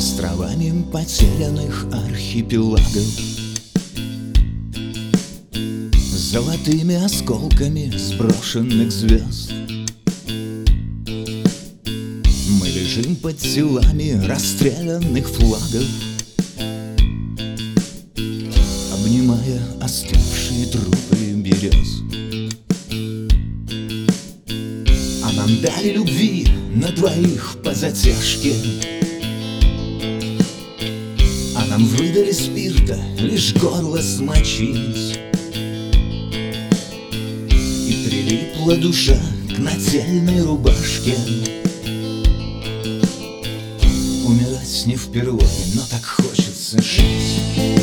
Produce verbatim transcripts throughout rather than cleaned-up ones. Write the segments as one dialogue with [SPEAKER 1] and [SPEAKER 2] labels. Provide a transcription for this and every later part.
[SPEAKER 1] островами потерянных архипелагов, золотыми осколками сброшенных звезд. Мы лежим под телами расстрелянных флагов, обнимая остывшие трупы берез. А нам дали любви на двоих по затяжке, а нам выдали спирта лишь горло смочить. И прилипла душа к нательной рубашке. Умирать не впервые, но так хочется жить.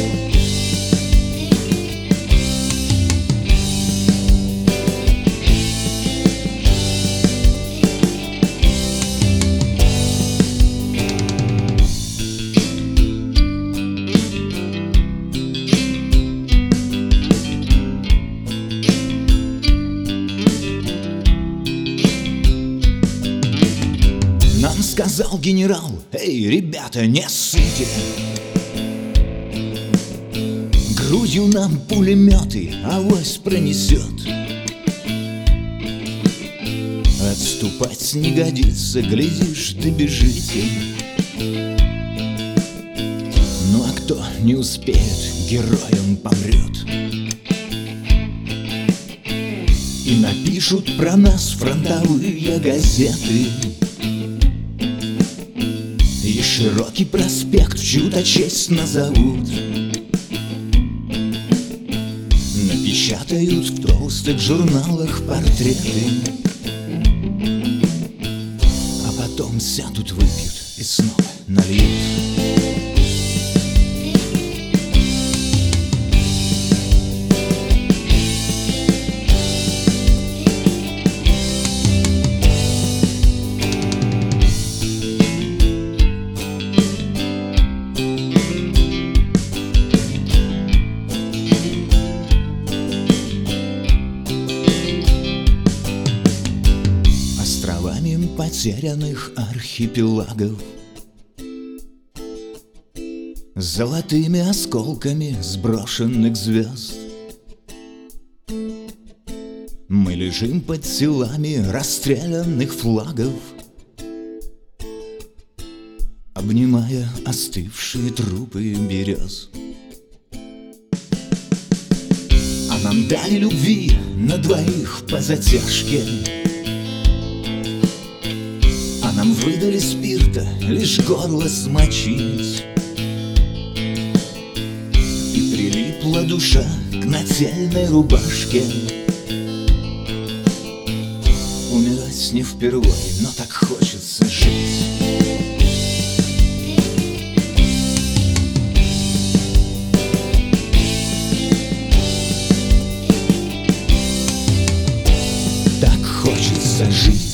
[SPEAKER 1] Нам сказал генерал: эй, ребята, не ссыте, грудью нам пулеметы авось пронесет. Отступать не годится, глядишь, добежите. Ну а кто не успеет, героем помрет. И напишут про нас фронтовые газеты, и широкий проспект в чью-то честь назовут. Напечатают в толстых журналах портреты, а потом сядут, выпьют и снова нальют. Островами потерянных архипелагов, золотыми осколками сброшенных звезд. Мы лежим под телами расстрелянных флагов, обнимая остывшие трупы берез. А нам дали любви на двоих по затяжке, а нам выдали спирта лишь горло смочить. И прилипла душа к нательной рубашке. Умирать не впервые, но так хочется жить. Так хочется жить.